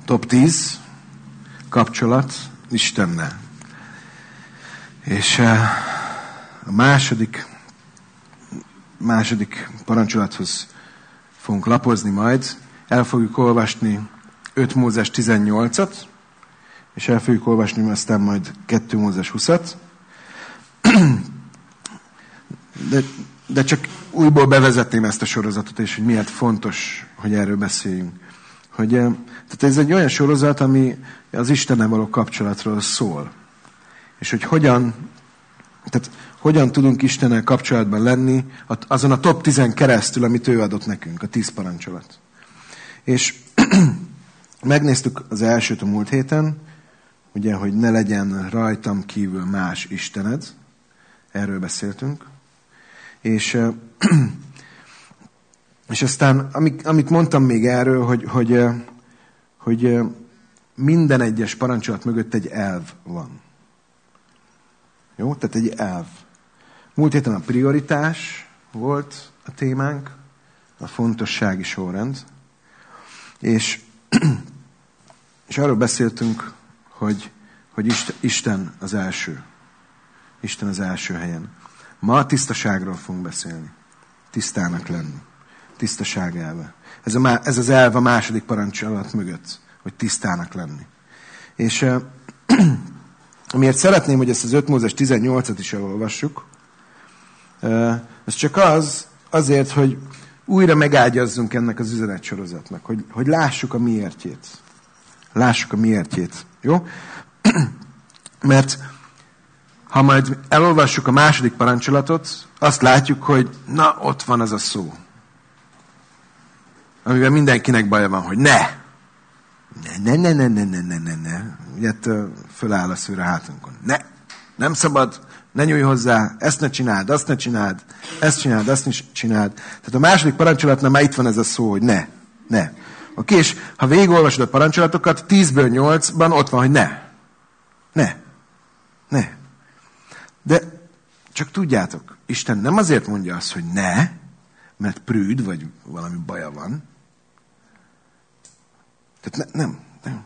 Top 10 kapcsolat Istennel. És a második parancsolathoz fogunk lapozni majd. El fogjuk olvasni 5 Mózes 18-at, és el fogjuk olvasni aztán majd 2 Mózes 20-at. De csak újból bevezetném ezt a sorozatot, és hogy miért fontos, hogy erről beszéljünk. Tehát ez egy olyan sorozat, ami az Istennel való kapcsolatról szól. És hogy hogyan tudunk Istennel kapcsolatban lenni azon a top 10-en keresztül, amit ő adott nekünk, a 10 parancsolat. És megnéztük az elsőt a múlt héten, ugye, hogy ne legyen rajtam kívül más istened. Erről beszéltünk. És aztán, amit mondtam még erről, hogy minden egyes parancsolat mögött egy elv van. Jó? Tehát egy elv. Múlt héten a prioritás volt a témánk, a fontossági sorrend. És arról beszéltünk, hogy Isten az első. Isten az első helyen. Ma a tisztaságról fogunk beszélni. Tisztának lenni. Tisztaság elve. Ez az elv a második parancsolat mögött, hogy tisztának lenni. És amiért szeretném, hogy ezt az 5 Mózes 18-at is elolvassuk, ez csak azért, hogy újra megágyazzunk ennek az üzenetsorozatnak, hogy lássuk a miértjét. Lássuk a miértjét. Jó? Mert ha majd elolvassuk a második parancsolatot, azt látjuk, hogy na, ott van az a szó. Amivel mindenkinek baja van, hogy ne. Ugye föláll a szőr a hátunkon. Ne. Nem szabad, ne nyújj hozzá, ezt ne csináld, azt ne csináld, ezt csináld, azt ne csináld. Tehát a második parancsolatnál már itt van ez a szó, hogy ne. Ne. Oké, és ha végigolvasod a parancsolatokat, 10-ből 8-ban ott van, hogy ne. Ne. Ne. De csak tudjátok, Isten nem azért mondja azt, hogy ne, mert prűd, vagy valami baja van. Tehát nem.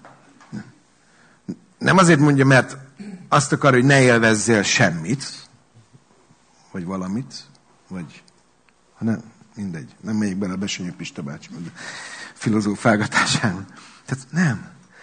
Nem azért mondja, mert azt akar, hogy ne élvezzél semmit, vagy valamit, vagy hanem mindegy. Nem megyek bele a Besenyő Pista bácsi filozófálgatásán. Tehát nem.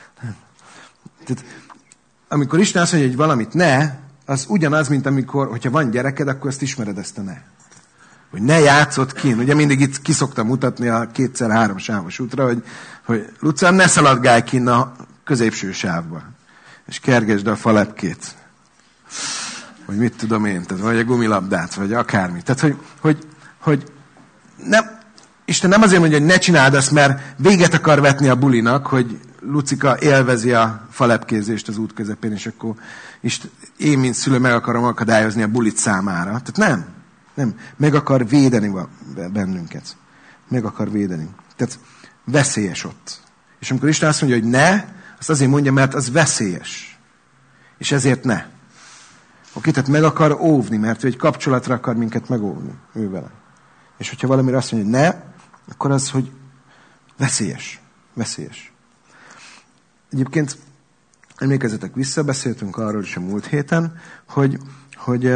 Tehát amikor Isten azt mondja, hogy valamit ne, az ugyanaz, mint amikor, hogyha van gyereked, akkor ezt ismered, ezt a ne. Hogy ne játszod kín. Ugye mindig itt kiszoktam mutatni a 2x3 sávos útra, hogy Lucán, ne szaladgálj kín a középső sávba. És kergesd a falepkét. Vagy mit tudom én, tehát, vagy a gumilabdát, vagy akármi. Tehát, hogy nem, Isten nem azért mondja, hogy ne csináld azt, mert véget akar vetni a bulinak, hogy Lucika élvezi a falepkézést az út közepén, és akkor én, mint szülő, meg akarom akadályozni a bulit számára. Tehát nem. Meg akar védeni bennünket. Meg akar védeni. Tehát veszélyes ott. És amikor Isten azt mondja, hogy ne, azt azért mondja, mert az veszélyes. És ezért ne. Oké, tehát meg akar óvni, mert ő egy kapcsolatra akar minket megóvni. Ő vele. És hogyha valamire azt mondja, hogy ne, akkor az, hogy veszélyes. Veszélyes. Egyébként emlékezzetek vissza, beszéltünk arról is a múlt héten, hogy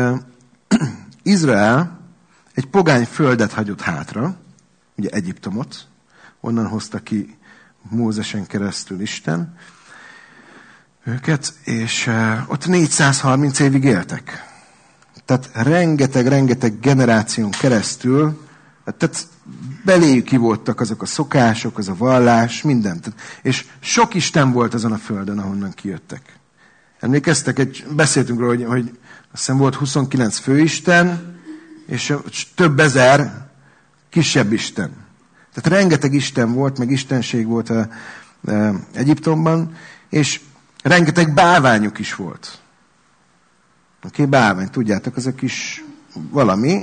Izrael egy pogány földet hagyott hátra, ugye Egyiptomot, onnan hozta ki Mózesen keresztül Isten őket, és ott 430 évig éltek. Tehát rengeteg generáción keresztül, tehát beléjük kivoltak azok a szokások, az a vallás, mindent. És sok Isten volt azon a földön, ahonnan kijöttek. Emlékeztek, beszéltünk róla, hogy azt hiszem volt 29 főisten, és több ezer kisebb isten. Tehát rengeteg isten volt, meg istenség volt Egyiptomban, és rengeteg bálványuk is volt. Oké, bálvány, tudjátok, az a kis valami,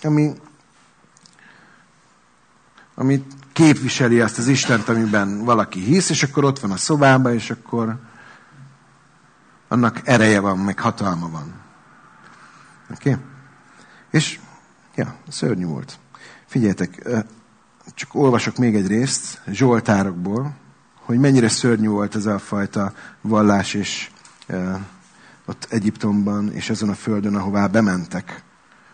ami képviseli azt az Istent, amiben valaki hisz, és akkor ott van a szobában, és akkor annak ereje van, meg hatalma van. Oké? És, szörnyű volt. Figyeljetek, csak olvasok még egy részt Zsoltárokból, hogy mennyire szörnyű volt ez a fajta vallás, és ott Egyiptomban, és azon a földön, ahová bementek.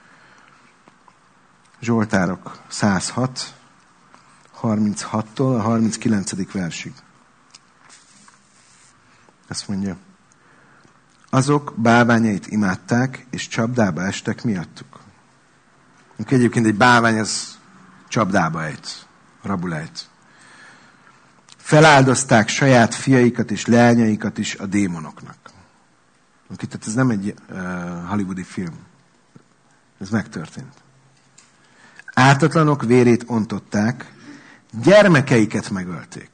Zsoltárok 106, 36-tól a 39. versig. Azt mondja, azok bálványait imádták, és csapdába estek miattuk. Egyébként egy bálvány az csapdába ejt, rabul ejt. Feláldozták saját fiaikat és leányaikat is a démonoknak. Tehát ez nem egy hollywoodi film. Ez megtörtént. Ártatlanok vérét ontották, gyermekeiket megölték.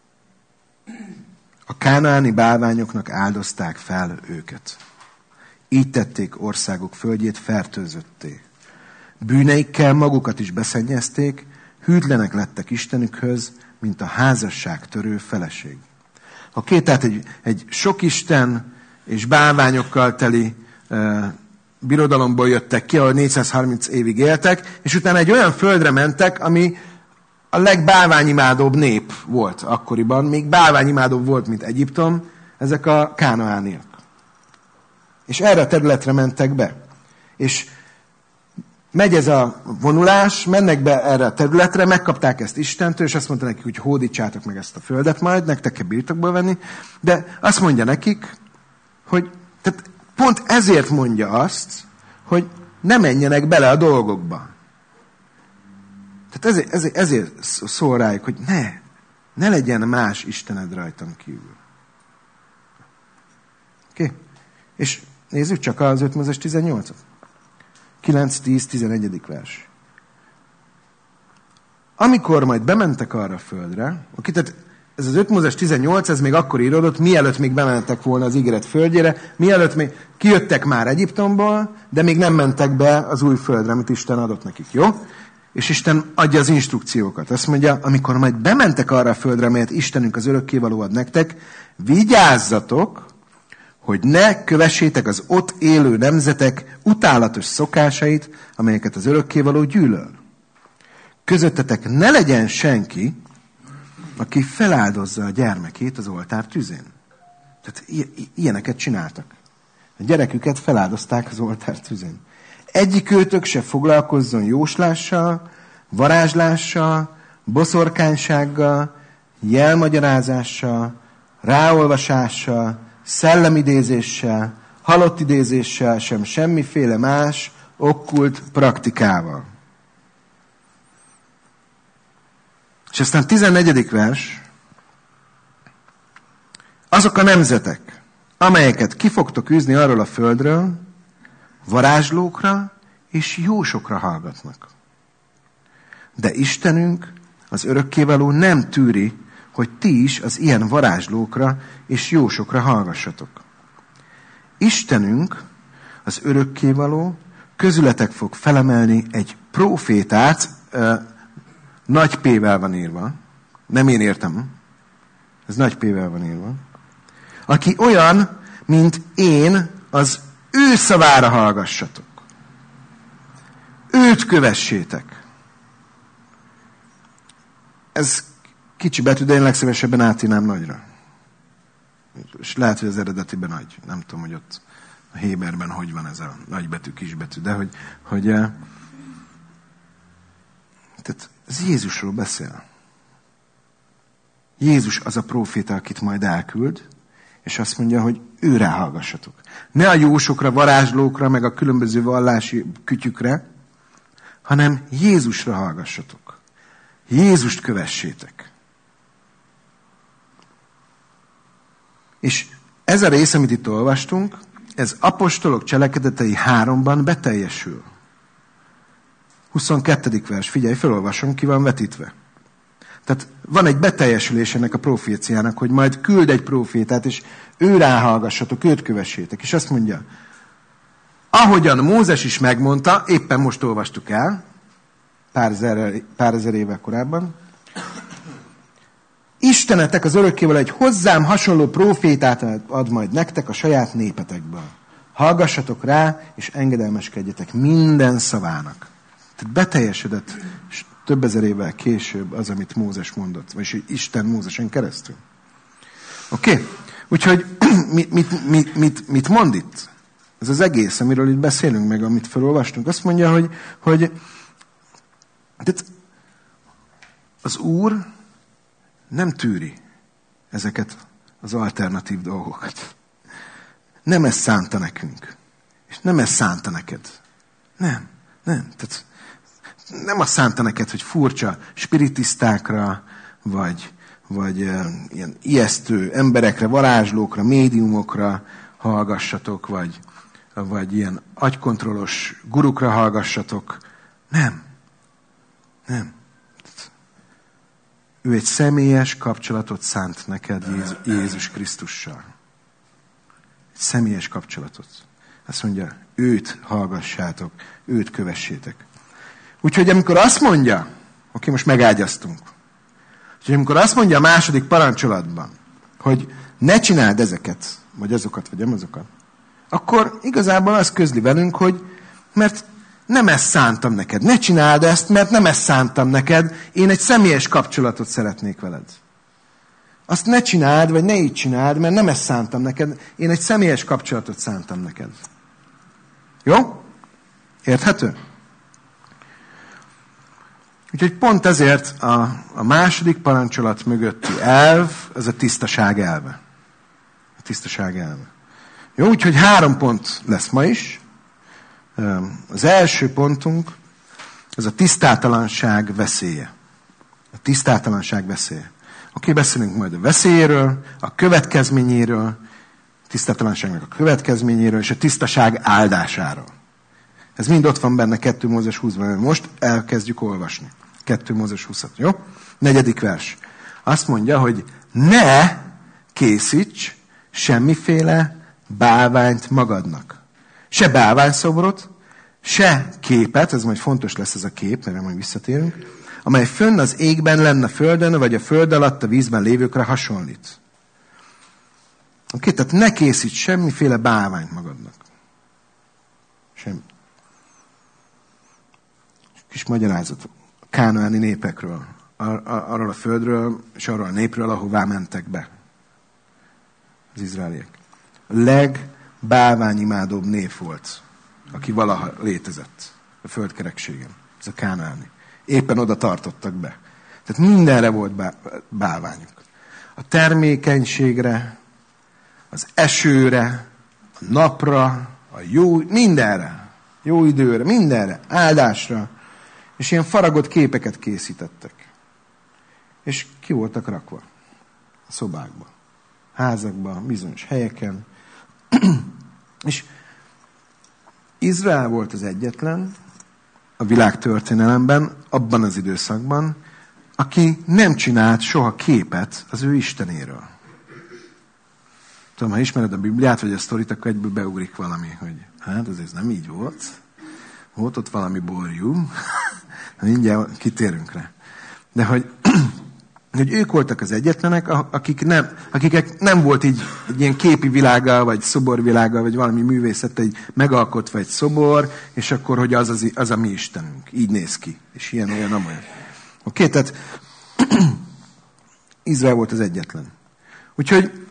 A kánaáni bálványoknak áldozták fel őket. Így tették országok földjét fertőzötté. Bűneikkel magukat is beszennyezték, hűtlenek lettek Istenükhöz, mint a házasságtörő feleség. Tehát egy sok isten és bálványokkal teli birodalomból jöttek ki, ahol 430 évig éltek, és utána egy olyan földre mentek, ami a legbálványimádóbb nép volt akkoriban, még bálványimádóbb volt, mint Egyiptom, ezek a kánaániak. És erre a területre mentek be. És megy ez a vonulás, mennek be erre a területre, megkapták ezt Istentől, és azt mondta nekik, hogy hódítsátok meg ezt a földet majd, nektek kell birtokból venni, de azt mondja nekik, hogy tehát pont ezért mondja azt, hogy ne menjenek bele a dolgokba. Tehát ezért szól rájuk, hogy ne legyen más Istened rajtam kívül. Oké? És nézzük csak az 5 Mózes 18-at. 9, 10, 11. vers. Amikor majd bementek arra a földre, tehát ez az 5 Mózes 18, ez még akkor íródott, mielőtt még bementek volna az ígéret földjére, mielőtt még kijöttek már Egyiptomból, de még nem mentek be az új földre, amit Isten adott nekik, jó? És Isten adja az instrukciókat. Azt mondja, amikor majd bementek arra a földre, amelyet Istenünk az örökkévaló ad nektek, vigyázzatok, hogy ne kövessétek az ott élő nemzetek utálatos szokásait, amelyeket az örökkévaló gyűlöl. Közöttetek ne legyen senki, aki feláldozza a gyermekét az oltár tüzén. Tehát ilyeneket csináltak. A gyereküket feláldozták az oltár tüzén. Egyikőtök se foglalkozzon jóslással, varázslással, boszorkánysággal, jelmagyarázással, ráolvasással, szellemidézéssel, halottidézéssel, sem semmiféle más okkult praktikával. És aztán 14. vers. Azok a nemzetek, amelyeket ki fogtok űzni arról a földről, varázslókra és jósokra hallgatnak. De Istenünk, az örökkévaló nem tűri, hogy ti is az ilyen varázslókra és jósokra hallgassatok. Istenünk, az örökkévaló, közületek fog felemelni egy prófétát, nagy P-vel van írva, nem én értem, ez nagy P-vel van írva, aki olyan, mint én, az ő szavára hallgassatok. Őt kövessétek. Ez kicsi betű, de én legszívesebben átírnám nagyra. És lehet, hogy az eredetiben nagy. Nem tudom, hogy ott a Héberben hogy van ez a nagybetű, kisbetű, de hogy tehát ez Jézusról beszél. Jézus az a próféta, akit majd elküld, és azt mondja, hogy őre hallgassatok. Ne a jósokra, varázslókra, meg a különböző vallási kütyükre, hanem Jézusra hallgassatok. Jézust kövessétek. És ez a rész, amit itt olvastunk, ez apostolok cselekedetei 3-ban beteljesül. 22. vers, figyelj, felolvasom, ki van vetítve. Tehát van egy beteljesülés ennek a proféciának, hogy majd küld egy profétát, és ő ráhallgassatok, őt kövessétek. És azt mondja, ahogyan Mózes is megmondta, éppen most olvastuk el, pár ezer évvel korábban, Istenetek az örökkévaló egy hozzám hasonló profétát ad majd nektek a saját népetekből. Hallgassatok rá, és engedelmeskedjetek minden szavának. Tehát beteljesedett több ezer évvel később az, amit Mózes mondott, vagyis Isten Mózesen keresztül. Oké? Úgyhogy mit mond itt? Ez az egész, amiről itt beszélünk, meg amit felolvastunk. Azt mondja, hogy az Úr nem tűri ezeket az alternatív dolgokat. Nem ezt szánta nekünk. És nem ezt szánta neked. Nem. Tehát nem azt szánta neked, hogy furcsa spiritisztákra, vagy ilyen ijesztő emberekre, varázslókra, médiumokra hallgassatok, vagy ilyen agykontrollos gurukra hallgassatok. Nem. Ő egy személyes kapcsolatot szánt neked Jézus Krisztussal. Egy személyes kapcsolatot. Azt mondja, őt hallgassátok, őt kövessétek. Úgyhogy amikor azt mondja, most megágyaztunk, úgyhogy amikor azt mondja a második parancsolatban, hogy ne csináld ezeket, vagy azokat, vagy amazokat, akkor igazából az közli velünk, hogy mert nem ezt szántam neked. Ne csináld ezt, mert nem ezt szántam neked. Én egy személyes kapcsolatot szeretnék veled. Azt ne csináld, vagy ne így csináld, mert nem ezt szántam neked. Én egy személyes kapcsolatot szántam neked. Jó? Érthető? Úgyhogy pont ezért a második parancsolat mögötti elv, ez a tisztaság elve. A tisztaság elve. Jó, úgyhogy 3 pont lesz ma is. Az első pontunk, az a tisztátalanság veszélye. A tisztátalanság veszélye. Oké, beszélünk majd a veszélyéről, a következményéről, a tisztátalanságnak a következményéről, és a tisztaság áldásáról. Ez mind ott van benne 2 Mózes 20-ban. Most elkezdjük olvasni. 2 Mózes 20-at, jó? 4. vers. Azt mondja, hogy ne készíts semmiféle bálványt magadnak. Se bálványszobrot, se képet, ez majd fontos lesz ez a kép, mert majd visszatérünk, amely fönn az égben lenne a földön, vagy a föld alatt a vízben lévőkre hasonlít. Oké, tehát ne készíts semmiféle bálványt magadnak. Semmi. Kis magyarázatok. A kánaáni népekről, arról a földről, és arról a népről, ahová mentek be. Az izraeliek. A legbálványimádóbb nép volt, aki valaha létezett a földkerekségen. Ez a kánaáni. Éppen oda tartottak be. Tehát mindenre volt bálványuk. A termékenységre, az esőre, a napra, a mindenre, jó időre, mindenre, áldásra, és ilyen faragott képeket készítettek. És ki voltak rakva? A szobákba, házakba, bizonyos helyeken. És Izrael volt az egyetlen a világ történelemben, abban az időszakban, aki nem csinált soha képet az ő Istenéről. Tudom, ha ismered a Bibliát, vagy a sztorit, akkor egyből beugrik valami, hogy hát ez nem így volt. Volt ott valami borjú. Mindjárt kitérünk rá. De hogy ők voltak az egyetlenek, akiknek nem volt így egy ilyen képi világgal, vagy szoborvilággal, vagy valami művészet, egy megalkotva egy szobor, és akkor, hogy az a mi Istenünk. Így néz ki. És ilyen, olyan, amolyan. Oké, tehát Izrael volt az egyetlen. Úgyhogy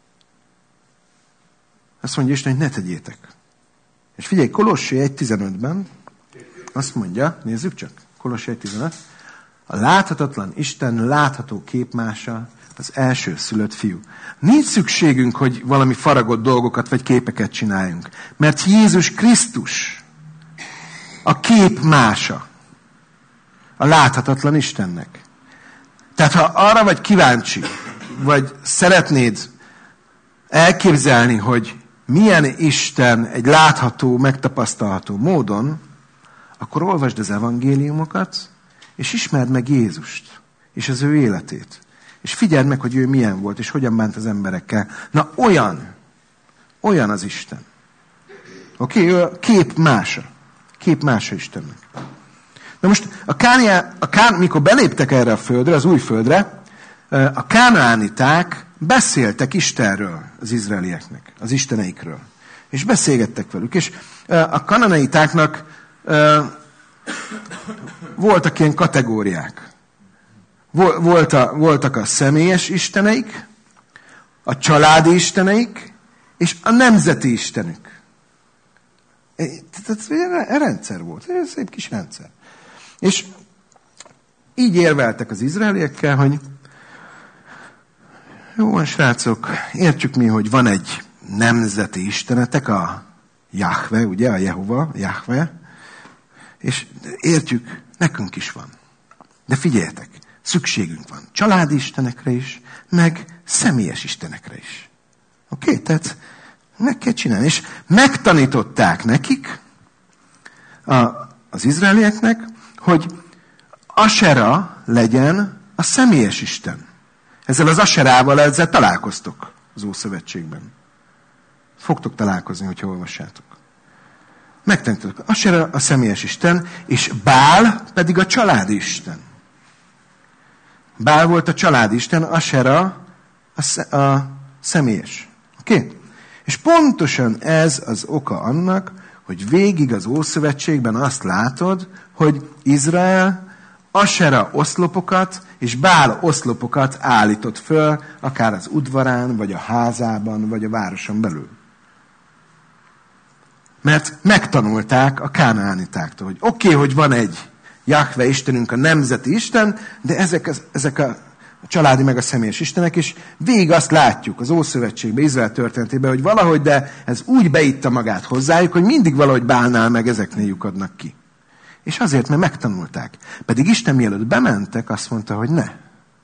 azt mondja Isten, hogy ne tegyétek. És figyelj, Kolossé 1.15-ben azt mondja, nézzük csak, Kolossé 1.15, a láthatatlan Isten látható képmása az első szülött fiú. Nincs szükségünk, hogy valami faragott dolgokat vagy képeket csináljunk. Mert Jézus Krisztus a képmása a láthatatlan Istennek. Tehát ha arra vagy kíváncsi, vagy szeretnéd elképzelni, hogy milyen Isten egy látható, megtapasztalható módon, akkor olvasd az evangéliumokat, és ismerd meg Jézust, és az ő életét. És figyeld meg, hogy ő milyen volt, és hogyan bánt az emberekkel. Na olyan az Isten. Oké, ő a kép mása Istennek. Na most, mikor beléptek erre a földre, az új földre, a kánaániták beszéltek Istenről az izraelieknek, az isteneikről. És beszélgettek velük. És a kanaanitáknak voltak ilyen kategóriák. Voltak a személyes isteneik, a családi isteneik, és a nemzeti istenük. Tehát rendszer volt. Ez szép kis rendszer. És így érveltek az izraeliekkel, hogy jó van, srácok, értjük mi, hogy van egy nemzeti istenetek, a Jahve, ugye, a Jehova, Jahve, és értjük, nekünk is van. De figyeljetek, szükségünk van családi istenekre is, meg személyes istenekre is. Oké? Tehát meg kell csinálni. És megtanították nekik, az izraelieknek, hogy Asera legyen a személyes isten. Ezzel az Aserával találkoztok az Ószövetségben. Fogtok találkozni, hogyha olvassátok. Megtanítottak. Asera a személyes isten, és Bál pedig a családi isten. Bál volt a családi isten, Asera a személyes. Oké? És pontosan ez az oka annak, hogy végig az Ószövetségben azt látod, hogy Izrael Asera oszlopokat és Bál oszlopokat állított föl, akár az udvarán, vagy a házában, vagy a városon belül. Mert megtanulták a kánaánitáktól, hogy oké, hogy van egy Jahve Istenünk, a nemzeti Isten, de ezek a családi meg a személyes istenek, és végig azt látjuk az Ószövetségben, Izrael történetében, hogy valahogy, de ez úgy beitta magát hozzájuk, hogy mindig valahogy Bálnál meg ezeknél lyukadnak ki. És azért, mert megtanulták. Pedig Isten mielőtt bementek, azt mondta, hogy ne.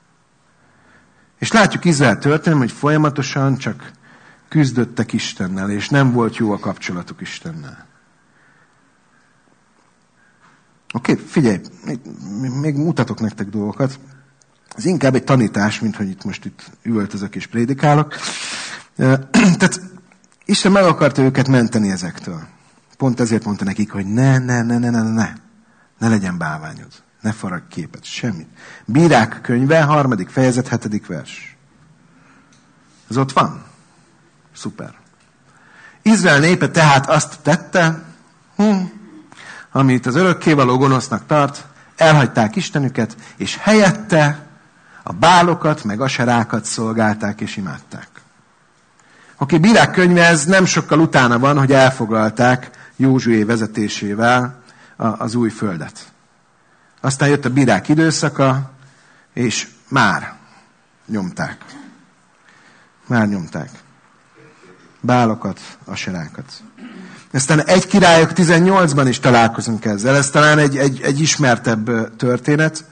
És látjuk Izrael történetben, hogy folyamatosan csak küzdöttek Istennel, és nem volt jó a kapcsolatuk Istennel. Oké, figyelj, még mutatok nektek dolgokat. Ez inkább egy tanítás, mint hogy itt üvöltözök és prédikálok. Tehát Isten meg akarta őket menteni ezektől. Pont ezért mondta nekik, hogy ne legyen bálványod. Ne faragj képet, semmit. Bírák könyve, 3. fejezet, 7. vers. Ez ott van? Szuper. Izrael népe tehát azt tette, amit az örökkévaló gonosznak tart, elhagyták Istenüket, és helyette a bálokat, meg aserákat szolgálták és imádták. Oké, Bírák könyve, ez nem sokkal utána van, hogy elfoglalták Józsué vezetésével az új földet. Aztán jött a bírák időszaka, és már nyomták. Bálokat, aserákat. Aztán 1 Királyok 18-ban is találkozunk ezzel. Ez talán egy ismertebb történet.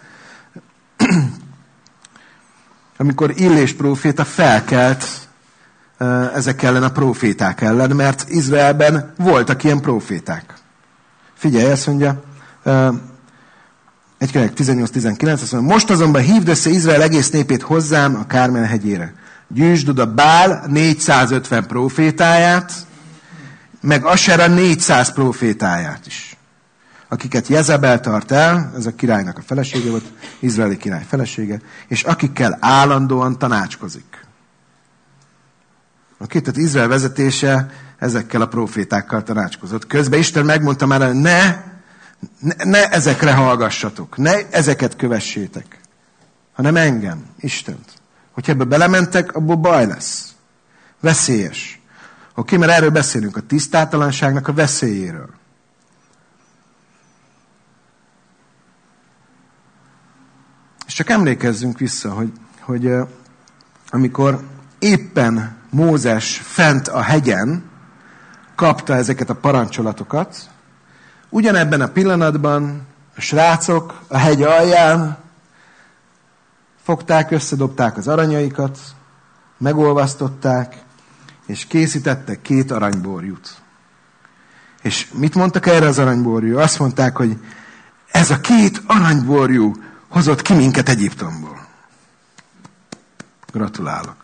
Amikor Illés próféta felkelt ezek ellen a próféták ellen, mert Izraelben voltak ilyen próféták. Figyelj, azt mondja, 1 Királyok 18-19, azt mondja, most azonban hívd össze Izrael egész népét hozzám a Kármel hegyére. Gyűjtsd oda Bál 450 prófétáját, meg Asera 400 prófétáját is, akiket Jezebel tart el, ez a királynak a felesége volt, izraeli király felesége, és akikkel állandóan tanácskozik. Oké, tehát Izrael vezetése ezekkel a prófétákkal tanácskozott. Közben Isten megmondta már, hogy ne ezekre hallgassatok, ne ezeket kövessétek, hanem engem, Istent. Hogyha ebbe belementek, abból baj lesz. Veszélyes. Oké, mert erről beszélünk, a tisztátalanságnak a veszélyéről. És csak emlékezzünk vissza, hogy amikor éppen Mózes fent a hegyen kapta ezeket a parancsolatokat, ugyanebben a pillanatban a srácok a hegy alján fogták, összedobták az aranyaikat, megolvasztották, és készítettek 2 aranyborjút. És mit mondtak erre az aranyborjú? Azt mondták, hogy ez a 2 aranyborjú hozott ki minket Egyiptomból. Gratulálok.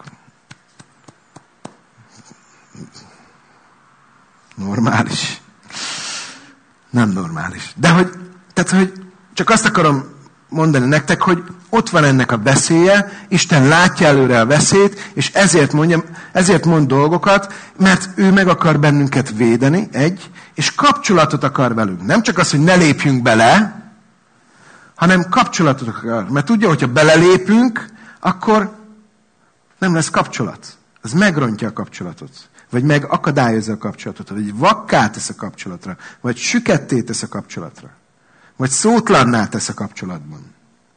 Normális. Nem normális. De hogy csak azt akarom mondani nektek, hogy ott van ennek a veszélye, Isten látja előre a veszélyt, és ezért mond dolgokat, mert ő meg akar bennünket védeni, és kapcsolatot akar velünk. Nem csak az, hogy ne lépjünk bele, hanem kapcsolatot akar. Mert tudja, hogyha belelépünk, akkor nem lesz kapcsolat. az megrontja a kapcsolatot. Vagy megakadályozza a kapcsolatot. Vagy vakká tesz a kapcsolatra. Vagy süketté tesz a kapcsolatra. Vagy szótlanná tesz a kapcsolatban.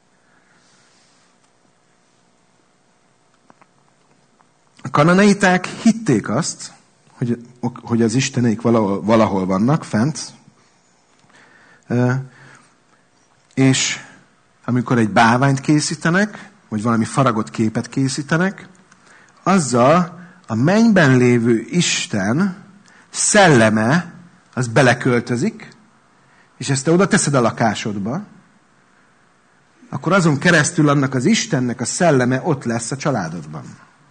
A kananeiták hitték azt, hogy az isteneik valahol vannak fent, és amikor egy bálványt készítenek, vagy valami faragott képet készítenek, azzal a mennyben lévő Isten szelleme, az beleköltözik, és ezt te oda teszed a lakásodba, akkor azon keresztül annak az Istennek a szelleme ott lesz a családodban.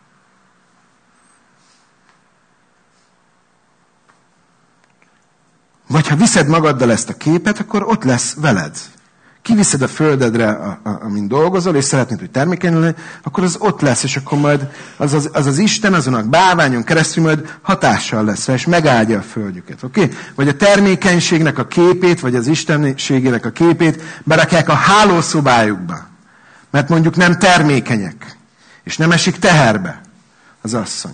Vagy ha viszed magaddal ezt a képet, akkor ott lesz veled. Kiviszed a földedre, amin dolgozol, és szeretnéd, hogy termékeny legyen, akkor az ott lesz, és akkor majd az Isten azon a bálványon keresztül majd hatással lesz rá, és megáldja a földjüket. Okay? Vagy a termékenységnek a képét, vagy az istenségének a képét berakják a hálószobájukba. Mert mondjuk nem termékenyek, és nem esik teherbe az asszony.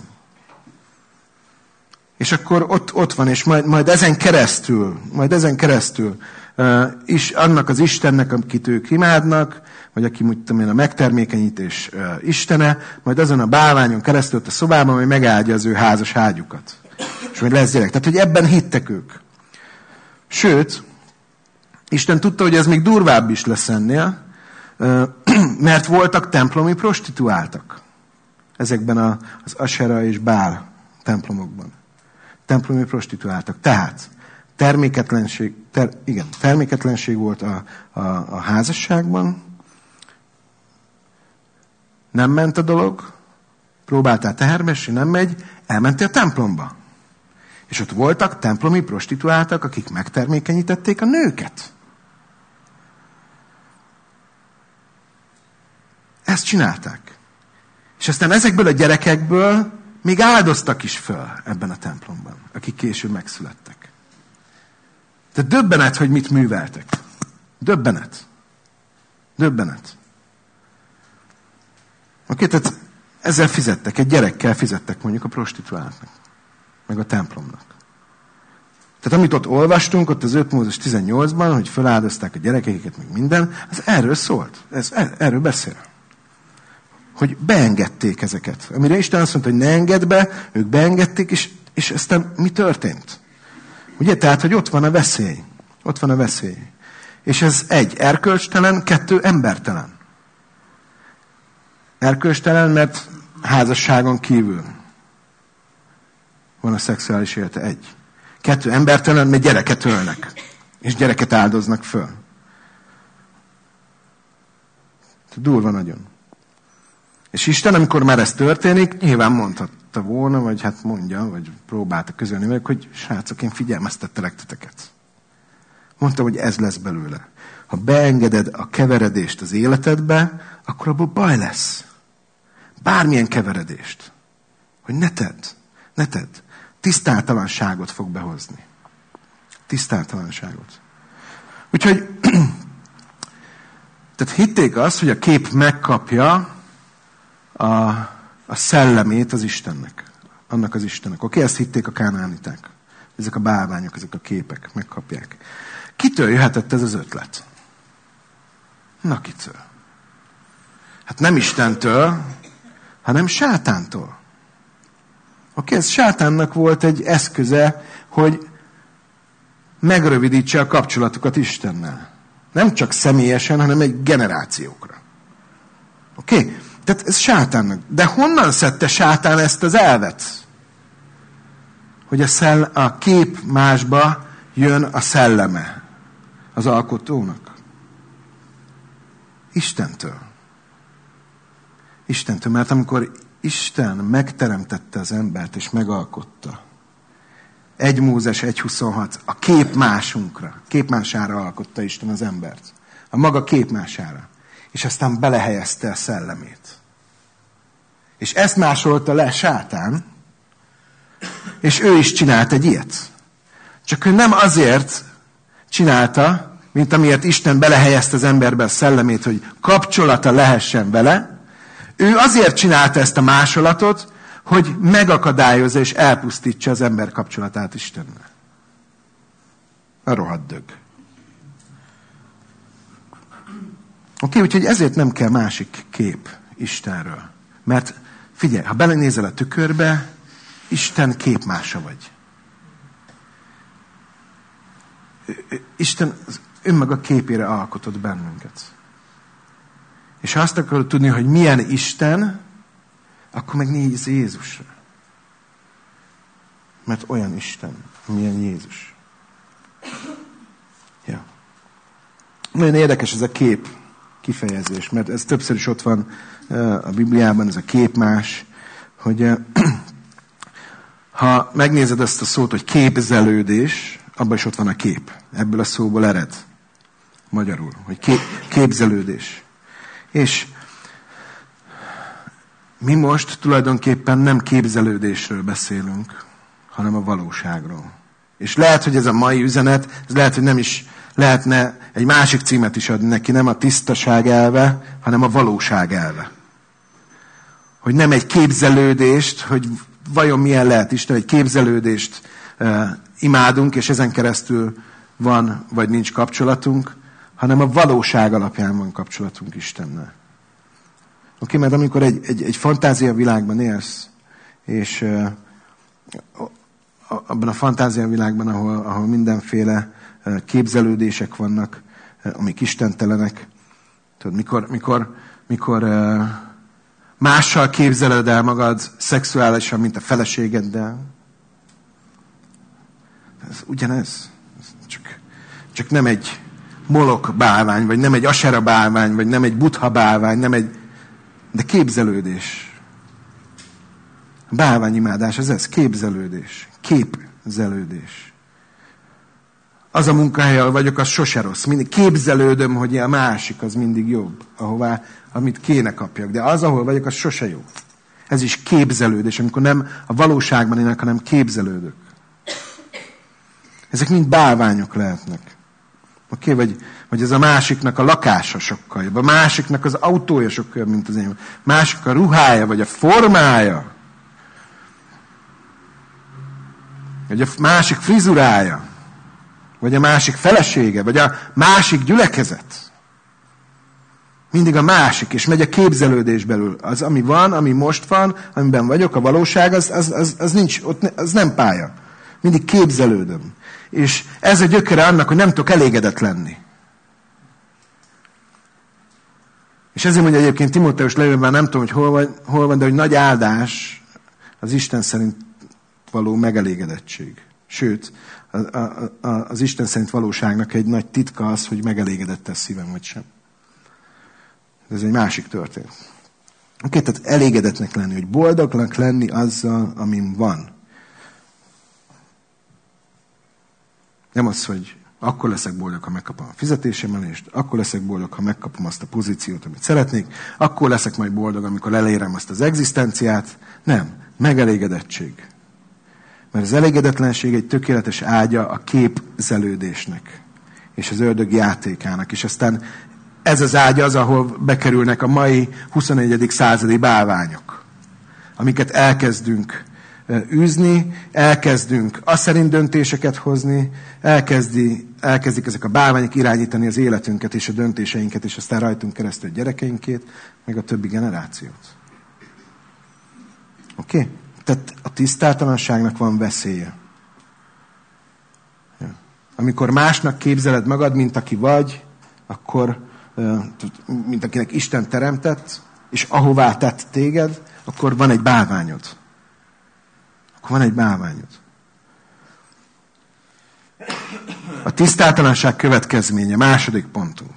És akkor ott van, és majd ezen keresztül is annak az Istennek, akit ők imádnak, vagy aki a megtermékenyítés istene, majd azon a bálványon keresztül ott a szobában, hogy megáldja az ő házas ágyukat. És majd lesz gyerek. Tehát, hogy ebben hittek ők. Sőt, Isten tudta, hogy ez még durvább is lesz ennél, mert voltak templomi prostituáltak. Ezekben az Asera és Bál templomokban. Templomi prostituáltak. Tehát terméketlenség volt a házasságban, nem ment a dolog, próbáltál teherbe esni, nem megy, elmentél a templomba. És ott voltak templomi prostituáltak, akik megtermékenyítették a nőket. Ezt csinálták. És aztán ezekből a gyerekekből még áldoztak is föl ebben a templomban, akik később megszülettek. Tehát döbbenet, hogy mit műveltek. Döbbenet. Oké, tehát ezzel fizettek, egy gyerekkel fizettek mondjuk a prostituáltnak, meg a templomnak. Tehát amit ott olvastunk, ott az 5 Mózes 18-ban, hogy feláldozták a gyerekeiket, meg minden, az erről szólt. Erről beszél. Hogy beengedték ezeket. Amire Isten azt mondta, hogy ne engedd be, ők beengedték, és aztán mi történt? Ugye? Tehát, hogy ott van a veszély. Ott van a veszély. És ez 1, erkölcstelen, 2, embertelen. Erkölcstelen, mert házasságon kívül van a szexuális élete. 1. 2, embertelen, mert gyereket ölnek. És gyereket áldoznak föl. Durva nagyon. És Isten, amikor már ez történik, nyilván mondhatta volna, vagy hát mondja, vagy próbálta közölni velük, hogy srácok, én figyelmeztettelek titeket. Mondtam, hogy ez lesz belőle. Ha beengeded a keveredést az életedbe, akkor abból baj lesz. Bármilyen keveredést. Hogy ne tedd. Tisztátalanságot fog behozni. Tisztátalanságot. Úgyhogy tehát hitték azt, hogy a kép megkapja a szellemét az Istennek. Annak az Istennek. Oké, ezt hitték a kánaániták. Ezek a bálványok, ezek a képek megkapják. Kitől jöhetett ez az ötlet? Na, kitől? Hát nem Istentől, hanem sátántól. Oké, ez sátánnak volt egy eszköze, hogy megrövidítse a kapcsolatukat Istennel. Nem csak személyesen, hanem egy generációkra. Oké? Tehát ez sátánnak. De honnan szedte sátán ezt az elvet? Hogy a kép másba jön a szelleme az alkotónak. Istentől. Istentől, mert amikor Isten megteremtette az embert és megalkotta, 1 Mózes 1.26, a képmására alkotta Isten az embert. A maga képmására. És aztán belehelyezte a szellemét. És ezt másolta le sátán, és ő is csinált egy ilyet. Csak ő nem azért csinálta, mint amiért Isten belehelyezte az emberbe a szellemét, hogy kapcsolata lehessen vele. Ő azért csinálta ezt a másolatot, hogy megakadályozza és elpusztítsa az ember kapcsolatát Istennel. A rohadt dög. Oké, úgyhogy ezért nem kell másik kép Istenről. Mert figyelj, ha belenézel a tükörbe, Isten képmása vagy. Isten önmaga képére alkotott bennünket. És ha azt akarod tudni, hogy milyen Isten, akkor meg nézz Jézusra. Mert olyan Isten, milyen Jézus. Ja. Nagyon érdekes ez a kép kifejezés, mert ez többször is ott van a Bibliában, ez a képmás, hogy ha megnézed ezt a szót, hogy képzelődés, abban is ott van a kép. Ebből a szóból ered. Magyarul, hogy képzelődés. És mi most tulajdonképpen nem képzelődésről beszélünk, hanem a valóságról. És lehet, hogy ez a mai üzenet, ez lehet, hogy nem is lehetne egy másik címet is adni neki, nem a tisztaság elve, hanem a valóság elve. Hogy nem egy képzelődést, hogy vajon milyen lehet Isten, egy képzelődést imádunk, és ezen keresztül van, vagy nincs kapcsolatunk, hanem a valóság alapján van kapcsolatunk Istennel. Oké, mert amikor egy fantázia világban élsz, és abban a fantázia világban, ahol mindenféle képzelődések vannak, amik istentelenek, tudod, mikor mással képzeled el magad szexuálisan, mint a feleségeddel, ez ugyanez. Csak nem egy Molok bálvány, vagy nem egy Asera bálvány, vagy nem egy Buddha bálvány, de képzelődés. A bálványimádás az ez, képzelődés. Képzelődés. Az a munkahely, ahol vagyok, az sose rossz. Mindig képzelődöm, hogy a másik az mindig jobb, amit kéne kapjak. De az, ahol vagyok, az sose jó. Ez is képzelődés, amikor nem a valóságban élek, hanem képzelődök. Ezek mind bálványok lehetnek. Oké, vagy ez a másiknak a lakása sokkal jobb, a másiknak az autója sokkal jobb, mint az én. Másik a ruhája, vagy a formája. Vagy a másik frizurája. Vagy a másik felesége, vagy a másik gyülekezet. Mindig a másik, és megy a képzelődés belül. Az, ami van, ami most van, amiben vagyok, a valóság, az nincs, az nem pálya. Mindig képzelődöm. És ez a gyökere annak, hogy nem tudok elégedett lenni. És ezért mondja egyébként Timóteus levélben, nem tudom, hogy hol van, de hogy nagy áldás az Isten szerint való megelégedettség. Sőt, az Isten szerint valóságnak egy nagy titka az, hogy megelégedett ez szívem, vagy sem. Ez egy másik történet. Oké, tehát elégedetnek lenni, hogy boldognak lenni azzal, amin van. Nem az, hogy akkor leszek boldog, ha megkapom a fizetésemelést, akkor leszek boldog, ha megkapom azt a pozíciót, amit szeretnék, akkor leszek majd boldog, amikor elérem azt az egzisztenciát. Nem, megelégedettség. Mert az elégedetlenség egy tökéletes ágya a képzelődésnek, és az ördög játékának. És aztán ez az ágya az, ahol bekerülnek a mai 21. századi bálványok, amiket elkezdünk űzni, elkezdünk azt szerint döntéseket hozni, elkezdik ezek a bálványok irányítani az életünket és a döntéseinket, és aztán rajtunk keresztül a gyerekeinkét, meg a többi generációt. Oké? Tehát a tisztátalanságnak van veszélye. Ja. Amikor másnak képzeled magad, mint aki vagy, akkor, mint akinek Isten teremtett, és ahová tett téged, akkor van egy bálványod. A tisztátalanság következménye, második pontunk.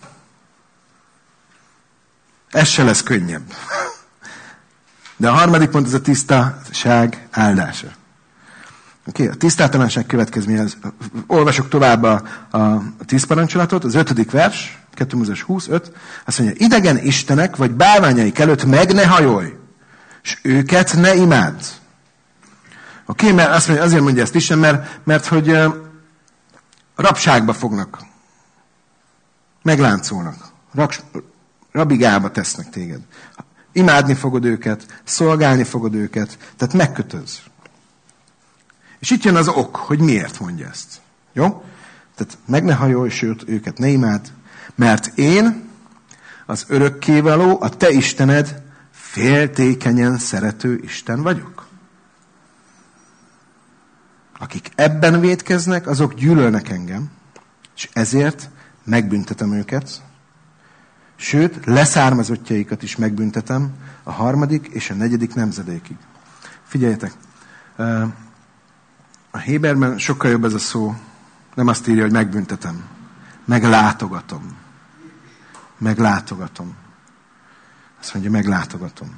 Ez se lesz könnyebb. De a harmadik pont az a tisztaság áldása. Oké, a tisztátalanság következménye, olvasok tovább a 10 parancsolatot, az 5. vers, 2 Mózes 20:5, azt mondja, idegen istenek vagy bálványaik előtt meg ne hajolj, és őket ne imádd. Oké, mert azt mondja, azért mondja ezt Isten, mert hogy rabságba fognak, megláncolnak, rabigába tesznek téged. Imádni fogod őket, szolgálni fogod őket, tehát megkötöz. És itt jön az ok, hogy miért mondja ezt. Jó? Tehát meg ne hajolj, sőt, őket ne imád, mert én, az örökkévaló, a te Istened, féltékenyen szerető Isten vagyok. Akik ebben vétkeznek, azok gyűlölnek engem, és ezért megbüntetem őket, sőt, leszármazottjaikat is megbüntetem a 3. és a 4. nemzedékig. Figyeljetek, a héberben sokkal jobb ez a szó, nem azt írja, hogy megbüntetem, meglátogatom. Meglátogatom. Azt mondja, meglátogatom.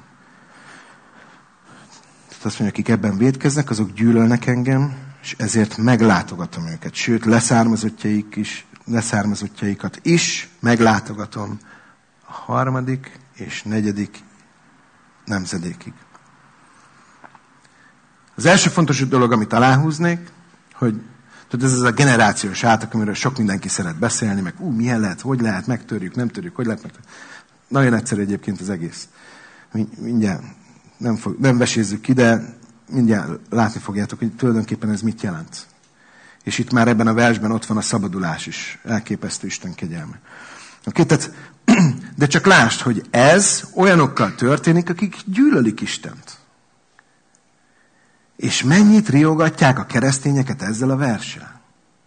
Tehát azt mondja, akik ebben vétkeznek, azok gyűlölnek engem, és ezért meglátogatom őket. Sőt, leszármazottjaikat is meglátogatom a 3. és 4. nemzedékig. Az első fontos dolog, amit aláhúznék, hogy ez az a generációs átak, amiről sok mindenki szeret beszélni, meg milyen lehet, hogy lehet, megtörjük, nem törjük, hogy lehet, megtörjük. Nagyon egyszerű egyébként az egész. Mindjárt nem vesézzük ki, de mindjárt látni fogjátok, hogy tulajdonképpen ez mit jelent. És itt már ebben a versben ott van a szabadulás is. Elképesztő Isten kegyelme. Oké, tehát, de csak lásd, hogy ez olyanokkal történik, akik gyűlölik Istent. És mennyit riogatják a keresztényeket ezzel a verssel?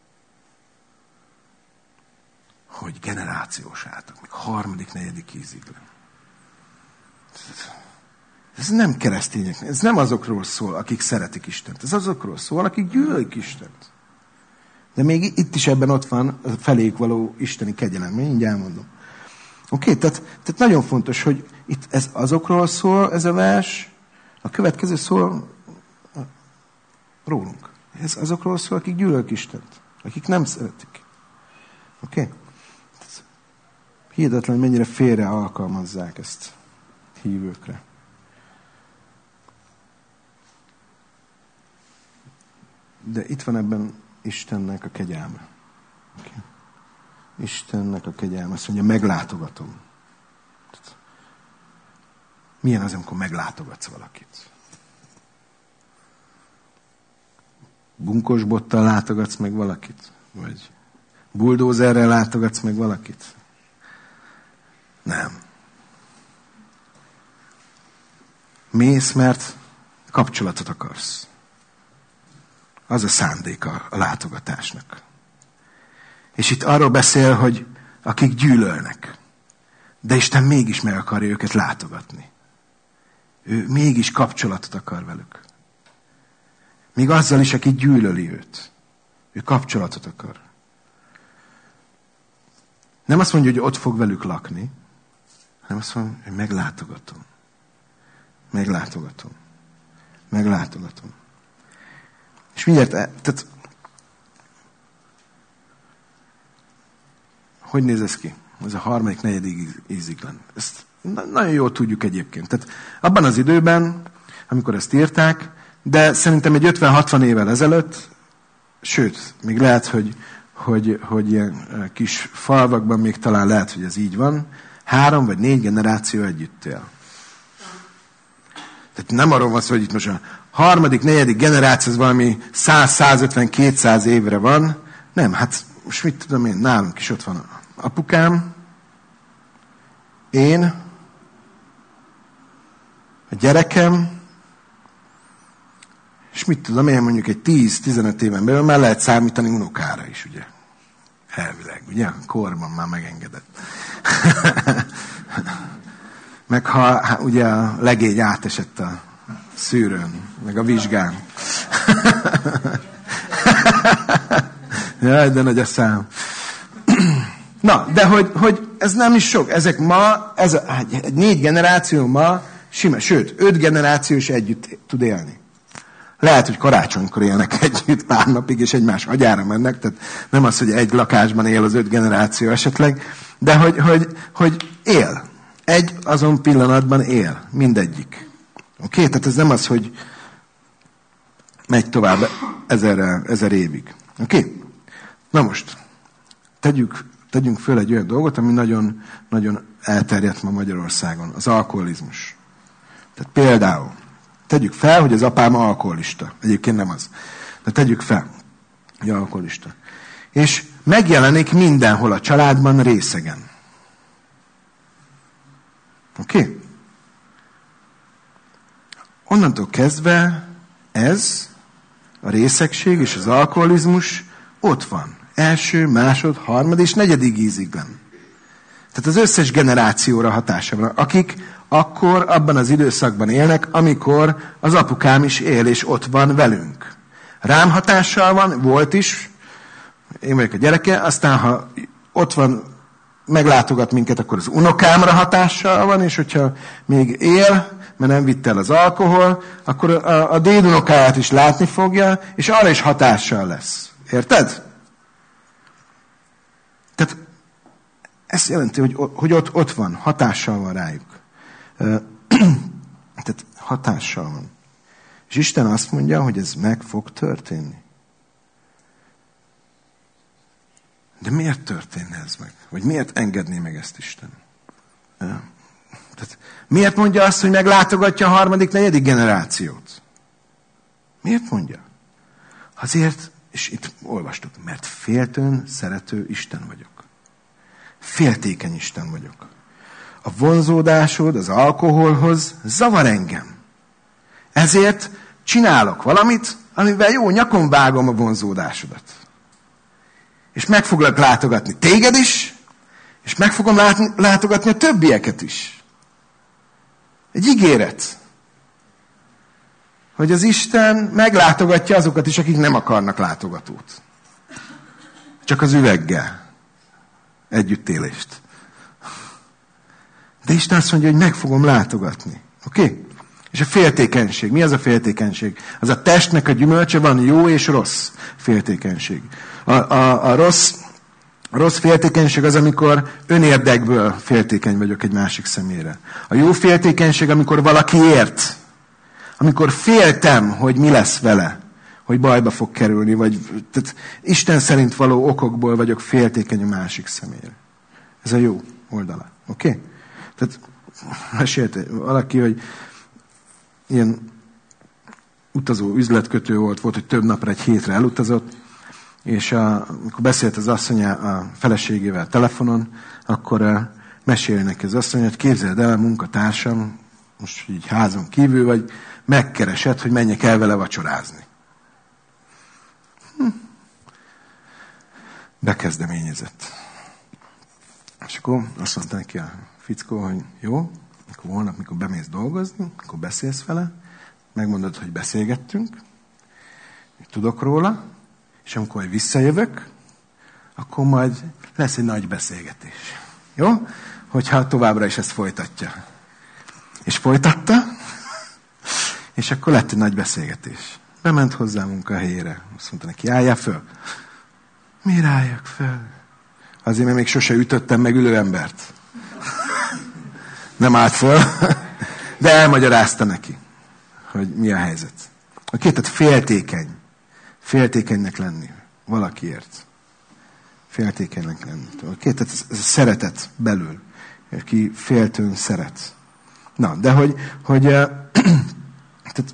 Hogy generációs átak, meg 3., 4. íziglen. Ez nem keresztények, ez nem azokról szól, akik szeretik Istent. Ez azokról szól, akik gyűlölik Istent. De még itt is ebben ott van a feléjük való isteni kegyelem. Én így elmondom. Oké, tehát nagyon fontos, hogy itt ez azokról szól, ez a vers, a következő szól rólunk. Ez azokról szól, akik gyűlölik Istent. Akik nem szeretik. Oké? Hihetetlen, hogy mennyire félre alkalmazzák ezt hívőkre. De itt van ebben Istennek a kegyelme. Okay. Istennek a kegyelme. Azt mondja, meglátogatom. Milyen az, amikor meglátogatsz valakit? Bunkos bottal látogatsz meg valakit? Vagy buldózerrel látogatsz meg valakit? Nem. Mész, mert kapcsolatot akarsz. Az a szándéka a látogatásnak. És itt arról beszél, hogy akik gyűlölnek, de Isten mégis meg akarja őket látogatni. Ő mégis kapcsolatot akar velük. Még azzal is, aki gyűlöli őt. Ő kapcsolatot akar. Nem azt mondja, hogy ott fog velük lakni, hanem azt mondja, hogy meglátogatom. Meglátogatom. Meglátogatom. És mindjárt, tehát hogy néz ez ki? Ez a 3., 4. íziglen. Ezt nagyon jól tudjuk egyébként. Tehát abban az időben, amikor ezt írták, de szerintem egy 50-60 évvel ezelőtt, sőt, még lehet, hogy ilyen kis falvakban még talán lehet, hogy ez így van, 3 vagy 4 generáció együtt él. Tehát nem arról van szó, hogy itt most a 3., 4. generáció az valami 100-150-200 évre van. Nem, hát most mit tudom én, nálunk is ott van apukám, én, a gyerekem, és mit tudom én, mondjuk egy 10-15 éven belül már lehet számítani unokára is, ugye? Elvileg, ugye? Korban már megengedett. Meg ha ugye a legény átesett a szűrőn, meg a vizsgán. Jaj, de nagy a szám. Na, de hogy ez nem is sok. Ezek ma, egy 4 generáció ma sima, sőt, 5 generáció is együtt tud élni. Lehet, hogy karácsonykor élnek együtt pár napig, és egymás agyára mennek, tehát nem az, hogy egy lakásban él az 5 generáció esetleg, de hogy él. Egy azon pillanatban él. Mindegyik. Oké? Tehát ez nem az, hogy megy tovább 1000 évig. Oké? Na most, tegyünk föl egy olyan dolgot, ami nagyon, nagyon elterjedt ma Magyarországon. Az alkoholizmus. Tehát például, tegyük fel, hogy az apám alkoholista. Egyébként nem az. De tegyük fel, hogy alkoholista. És megjelenik mindenhol a családban részegen. Oké? Onnantól kezdve ez, a részegség és az alkoholizmus ott van. Első, másod, harmad és negyedik ízigben. Tehát az összes generációra hatása van. Akik akkor abban az időszakban élnek, amikor az apukám is él, és ott van velünk. Rám hatással van, volt is, én vagyok a gyereke, aztán ha ott van, meglátogat minket, akkor az unokámra hatással van, és hogyha még él, mert nem vitt el az alkohol, akkor a dédunokáját is látni fogja, és arra is hatással lesz. Érted? Tehát ez jelenti, hogy ott van, hatással van rájuk. Tehát hatással van. És Isten azt mondja, hogy ez meg fog történni. De miért történne ez meg? Vagy miért engedné meg ezt Isten? Tehát miért mondja azt, hogy meglátogatja a harmadik, negyedik generációt? Miért mondja? Azért, és itt olvastuk, mert féltőn szerető Isten vagyok. Féltékeny Isten vagyok. A vonzódásod az alkoholhoz zavar engem. Ezért csinálok valamit, amivel jó nyakon vágom a vonzódásodat. És meg foglak látogatni téged is, és meg fogom látogatni a többieket is. Egy ígéret, hogy az Isten meglátogatja azokat is, akik nem akarnak látogatót. Csak az üveggel. Együttélést. De Isten azt mondja, hogy meg fogom látogatni. Oké? És a féltékenység. Mi az a féltékenység? Az a testnek a gyümölcse, van jó és rossz féltékenység. A rossz féltékenység az, amikor önérdekből féltékeny vagyok egy másik személyre. A jó féltékenység, amikor valaki ért. Amikor féltem, hogy mi lesz vele. Hogy bajba fog kerülni. Tehát Isten szerint való okokból vagyok féltékeny a másik személyre. Ez a jó oldala. Oké? Tehát mesélte valaki, hogy ilyen utazó üzletkötő volt, hogy több napra, egy hétre elutazott, és amikor beszélt az asszonya a feleségével telefonon, akkor mesél neki az asszony, hogy képzeld el, a munkatársam, most így házon kívül vagy, megkeresett, hogy menjek el vele vacsorázni. Bekezdeményezett. És akkor azt mondta neki a fickó, hogy jó, akkor holnap, mikor bemész dolgozni, akkor beszélsz vele, megmondod, hogy beszélgettünk, tudok róla, és amikor visszajövök, akkor majd lesz egy nagy beszélgetés. Jó? Hogyha továbbra is ezt folytatja. És folytatta, és akkor lett egy nagy beszélgetés. Bement hozzá a munkahelyére. Azt mondta neki, álljál föl. Miért álljak föl? Azért, mert még sose ütöttem meg ülő embert. Nem állt föl, de elmagyarázta neki, hogy mi a helyzet. Oké, tehát féltékeny. Féltékenynek lenni valakiért. Féltékenynek lenni. Oké, tehát ez a szeretet belül. Ki féltőn szeret. Na, de hogy tehát,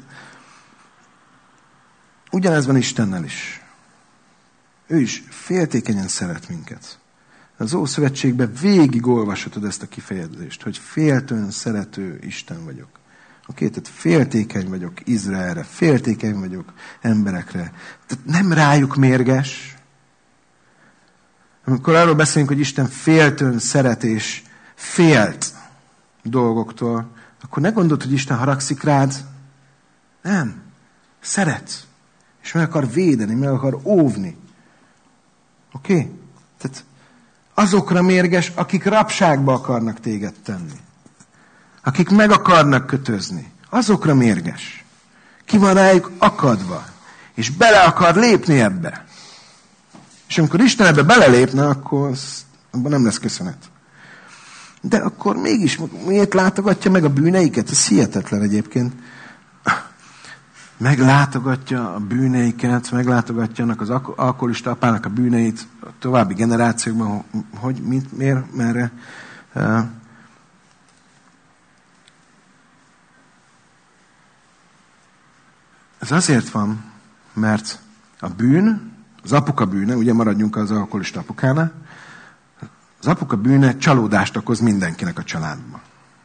ugyanez van Istennel is. Ő is féltékenyen szeret minket. Az Ószövetségben végig olvashatod ezt a kifejezést, hogy féltőn szerető Isten vagyok. Oké, tehát féltékeny vagyok Izraelre, féltékeny vagyok emberekre. Tehát nem rájuk mérges. Amikor arról beszélünk, hogy Isten féltőn szeret és félt dolgoktól, akkor ne gondold, hogy Isten haragszik rád. Nem. Szeret. És meg akar védeni, meg akar óvni. Oké? Tehát azokra mérges, akik rabságba akarnak téged tenni. Akik meg akarnak kötözni. Azokra mérges. Ki van rájuk akadva. És bele akar lépni ebbe. És amikor Isten ebbe belelépne, akkor abban nem lesz köszönet. De akkor mégis miért látogatja meg a bűneiket? Ez hihetetlen egyébként. Meglátogatja a bűneiket, meglátogatja annak az alkoholista apának a bűneit a további generációkban, hogy miért, merre. Ez azért van, mert a bűn, az apuka bűne, ugye maradjunk az alkoholista apukánál, az apuka bűne csalódást okoz mindenkinek a családban.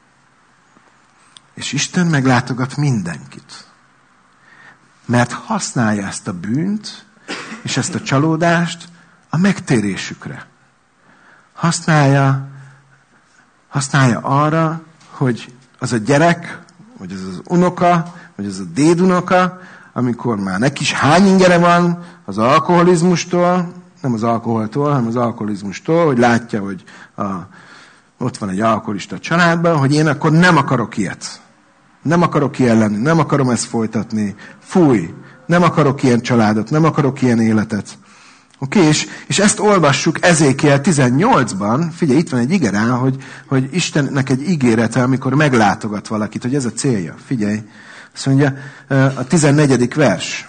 És Isten meglátogat mindenkit. Mert használja ezt a bűnt, és ezt a csalódást a megtérésükre. Használja arra, hogy az a gyerek, vagy az az unoka, vagy az a dédunoka, amikor már neki is hány ingere van az alkoholizmustól, nem az alkoholtól, hanem az alkoholizmustól, hogy látja, hogy ott van egy alkoholista családban, hogy én akkor nem akarok ilyet. Nem akarok ilyen lenni, nem akarom ezt folytatni. Fúj, nem akarok ilyen családot, nem akarok ilyen életet. Oké, és ezt olvassuk Ezékiel 18-ban, figyelj, itt van egy ige rá, hogy Istennek egy ígérete, amikor meglátogat valakit, hogy ez a célja. Figyelj, azt mondja, a 14. vers.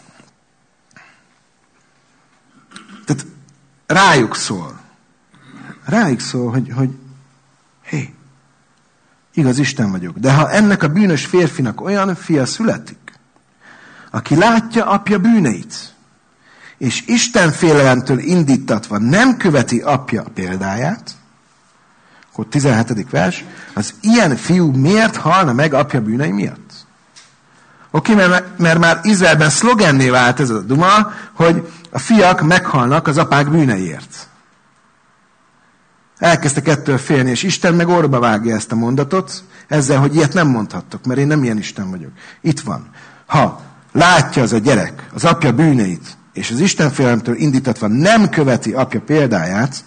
Tehát rájuk szól. Rájuk szól, hogy hé, igaz, Isten vagyok. De ha ennek a bűnös férfinak olyan fia születik, aki látja apja bűneit, és Isten félelemtől indítatva nem követi apja példáját, akkor 17. vers, az ilyen fiú miért halna meg apja bűnei miatt? Oké, mert már Izraelben szlogenné vált ez a duma, hogy a fiak meghalnak az apák bűneiért. Elkezdtek ettől félni, és Isten meg orba vágja ezt a mondatot, ezzel, hogy ilyet nem mondhattok, mert én nem ilyen Isten vagyok. Itt van. Ha látja az a gyerek az apja bűneit, és az Isten félelemtől indítatva nem követi apja példáját,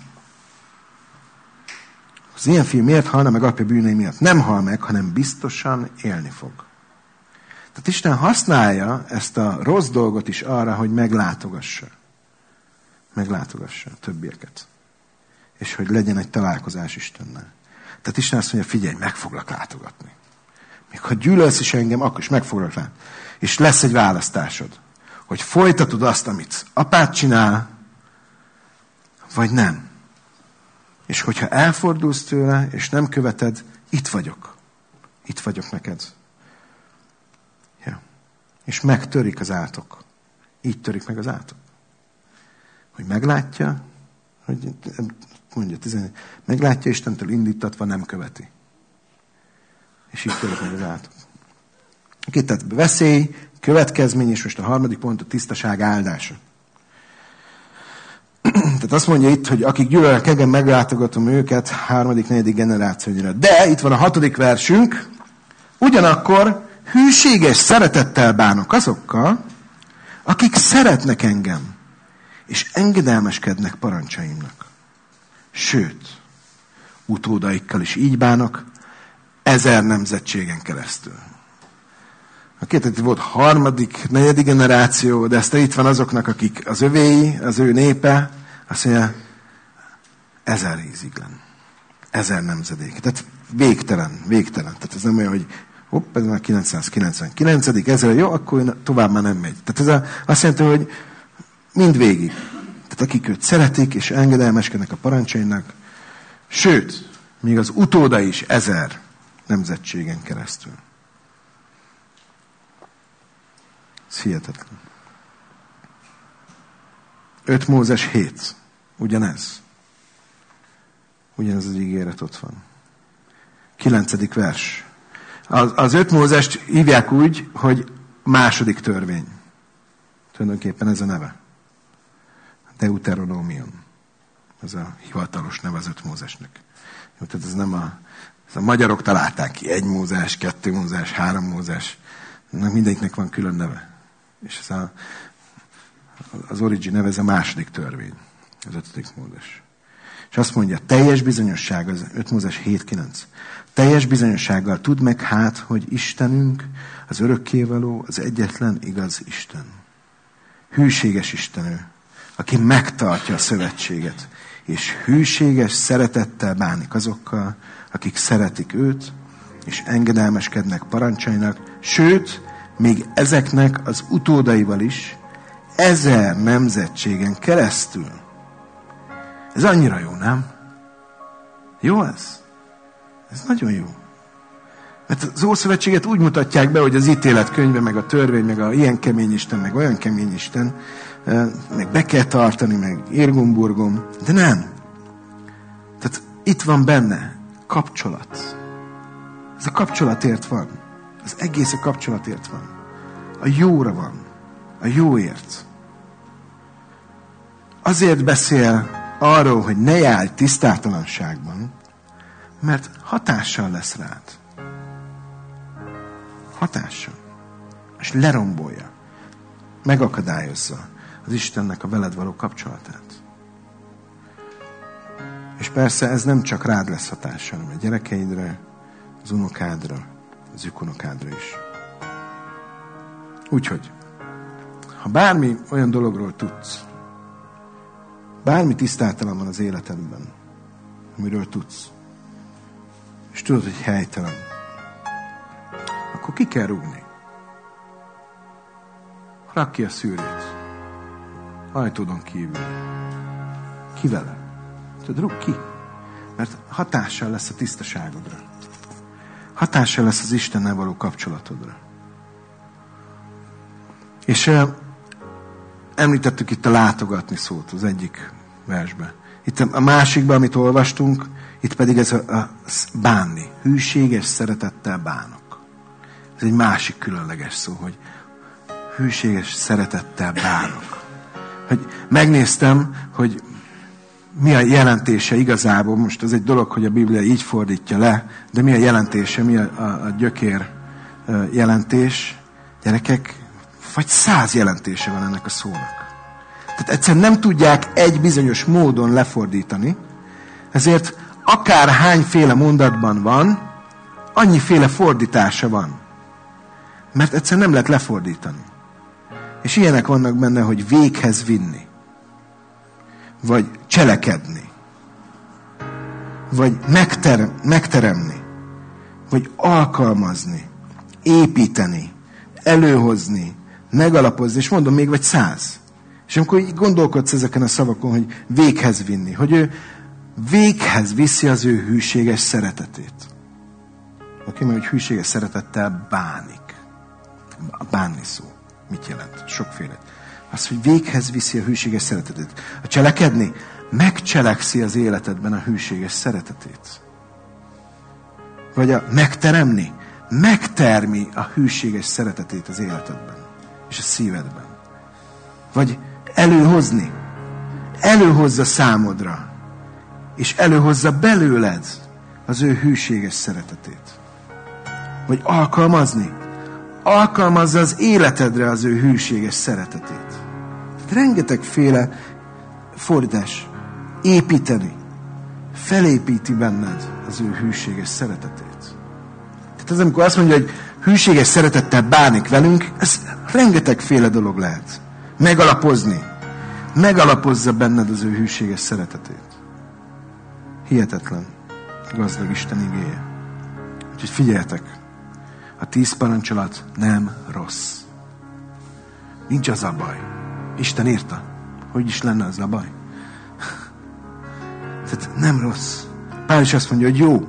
az ilyen fiú miért halna meg apja bűnei miatt? Nem hal meg, hanem biztosan élni fog. Tehát Isten használja ezt a rossz dolgot is arra, hogy meglátogassa. Meglátogassa a többieket. És hogy legyen egy találkozás Istennel. Tehát Isten azt mondja, figyelj, meg foglak látogatni. Még ha gyűlölsz is engem, akkor is meg foglak látogatni. És lesz egy választásod. Hogy folytatod azt, amit apád csinál, vagy nem. És hogyha elfordulsz tőle, és nem követed, itt vagyok. Itt vagyok neked. Ja. És megtörik az átok. Így törik meg az átok. Hogy meglátja, hogy mondja 14, meglátja Istentől indítatva, nem követi. És így törik meg az átok. Tehát veszély, következmény, és most a harmadik pont a tisztaság áldása. Tehát azt mondja itt, hogy akik gyűlölnek engem, meglátogatom őket 3., 4. generációnyira. De itt van a 6. versünk, ugyanakkor hűséges szeretettel bánok azokkal, akik szeretnek engem, és engedelmeskednek parancsaimnak. Sőt, utódaikkal is így bánok, 1000 nemzetségen keresztül. A két volt 3., 4. generáció, de ezt itt van azoknak, akik az övéi, az ő népe, azt mondja, 1000 íziglen. 1000 nemzedék. Tehát végtelen. Tehát ez nem olyan, hogy ez már 999. 1000, jó, akkor tovább már nem megy. Tehát ez azt jelenti, hogy mind végig. Tehát akik őt szeretik, és engedelmeskednek a parancsainak, sőt, még az utóda is 1000 nemzetségen keresztül. Ez hihetetlen. 5 Mózes 7. Ugyanez. Ugyanez az ígéret ott van. 9. vers. Az 5 Mózest hívják úgy, hogy második törvény. Tulajdonképpen ez a neve. Deuteronomion. Ez a hivatalos neve az 5 Mózesnek. Jó, tehát ez nem a magyarok találták ki. 1 Mózes, 2 Mózes, 3 Mózes. Mindegyiknek van külön neve. És ez az origin neve, ez a második törvény. Az 5. Mózes. És azt mondja, teljes bizonyosság, az 5 Mózes 7-9. Teljes bizonyossággal tudd meg hát, hogy Istenünk, az örökkévaló, az egyetlen igaz Isten. Hűséges Isten ő, aki megtartja a szövetséget, és hűséges szeretettel bánik azokkal, akik szeretik őt, és engedelmeskednek parancsainak, sőt, még ezeknek az utódaival is 1000 nemzetségen keresztül. Ez annyira jó, nem? Jó ez? Ez nagyon jó. Mert az Ószövetséget úgy mutatják be, hogy az ítéletkönyve, meg a törvény, meg a ilyen kemény Isten, meg olyan kemény Isten, meg be kell tartani, meg irgum-burgum, de nem. Tehát itt van benne kapcsolat. Ez a kapcsolatért van. Az egész a kapcsolatért van. A jóra van. A jóért. Azért beszél arról, hogy ne járj tisztátalanságban, mert hatással lesz rád. Hatással. És lerombolja. Megakadályozza az Istennek a veled való kapcsolatát. És persze ez nem csak rád lesz hatással, hanem a gyerekeidre, az unokádra, az ükunokádra is. Úgyhogy, ha bármi olyan dologról tudsz, bármi tisztátalan van az életedben, amiről tudsz, és tudod, hogy helytelen, akkor ki kell rúgni. Rakd ki a szűrét. Ajtódon kívül. Ki vele? Tudod, rúgd ki. Mert hatással lesz a tisztaságodra. Hatással lesz az Istennel való kapcsolatodra. És említettük itt a látogatni szót az egyik versben. Itt a másikban, amit olvastunk, itt pedig ez a bánni. Hűséges szeretettel bánok. Ez egy másik különleges szó, hogy hűséges szeretettel bánok. Hogy megnéztem, hogy mi a jelentése igazából, most az egy dolog, hogy a Biblia így fordítja le, de mi a jelentése, mi a gyökér jelentés. Gyerekek, vagy 100 jelentése van ennek a szónak. Tehát egyszerűen nem tudják egy bizonyos módon lefordítani, ezért akár hányféle mondatban van, annyiféle fordítása van. Mert egyszerűen nem lehet lefordítani. És ilyenek vannak benne, hogy véghez vinni. Vagy cselekedni. Vagy megteremni. Vagy alkalmazni. Építeni. Előhozni. Megalapozni. És mondom még, vagy 100. És amikor így gondolkodsz ezeken a szavakon, hogy véghez vinni. Hogy ő véghez viszi az ő hűséges szeretetét. Oké, mert hogy hűséges szeretettel bánik. A bánni szó. Mit jelent? Sokféle. Az, hogy véghez viszi a hűséges szeretetét. A cselekedni, megcselekszi az életedben a hűséges szeretetét. Vagy a megteremni, megtermi a hűséges szeretetét az életedben. És a szívedben. Vagy előhozni, előhozza számodra, és előhozza belőled az ő hűséges szeretetét. Vagy alkalmazni, alkalmazza az életedre az ő hűséges szeretetét. Tehát rengetegféle fordítás. Építeni. Felépíti benned az ő hűséges szeretetét. Tehát az, amikor azt mondja, hogy hűséges szeretettel bánik velünk, ez rengetegféle dolog lehet. Megalapozni. Megalapozza benned az ő hűséges szeretetét. Hihetetlen. Gazdag Isten igéje. Úgyhogy figyeljetek. A 10 parancsolat nem rossz. Nincs az a baj. Isten írta. Hogy is lenne az a baj? Tehát nem rossz. Pál is azt mondja, hogy jó.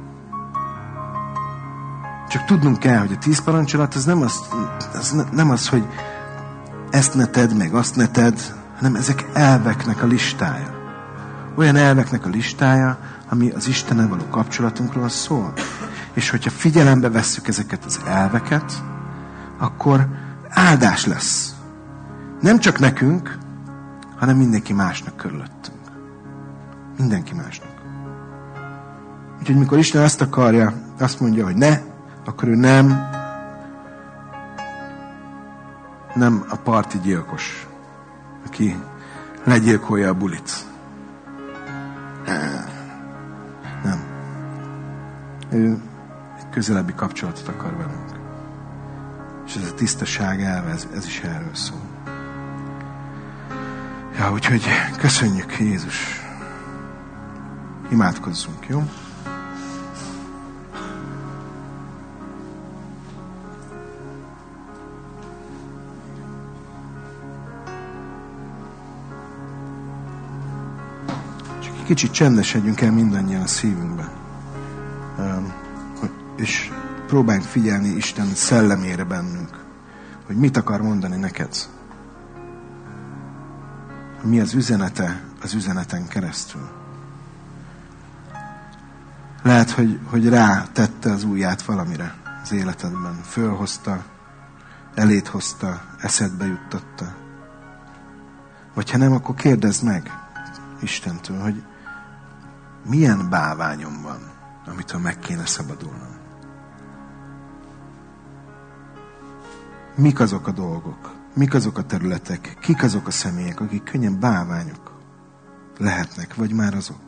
Csak tudnunk kell, hogy a 10 parancsolat az nem az, hogy ezt ne tedd, meg azt ne tedd, hanem ezek elveknek a listája. Olyan elveknek a listája, ami az Istennel való kapcsolatunkról szól. És hogyha figyelembe vesszük ezeket az elveket, akkor áldás lesz. Nem csak nekünk, hanem mindenki másnak körülöttünk. Mindenki másnak. Úgyhogy mikor Isten ezt akarja, azt mondja, hogy ne, akkor ő nem a parti gyilkos, aki legyilkolja a bulit. Nem. Ő egy közelebbi kapcsolatot akar velünk. És ez a tisztaság elve, ez is erről szól. Ja, úgyhogy köszönjük, Jézus. Imádkozzunk, jó? Csak egy kicsit csendesedjünk el mindannyian a szívünkben. És próbáljunk figyelni Isten szellemére bennünk, hogy mit akar mondani neked. Mi az üzenete az üzeneten keresztül. Lehet, hogy rátette az ujját valamire az életedben. Fölhozta, elét hozta, eszedbe juttatta. Vagy ha nem, akkor kérdezd meg Istentől, hogy milyen bálványom van, amitől meg kéne szabadulnom. Mik azok a dolgok, mik azok a területek, kik azok a személyek, akik könnyen bálványok lehetnek, vagy már azok.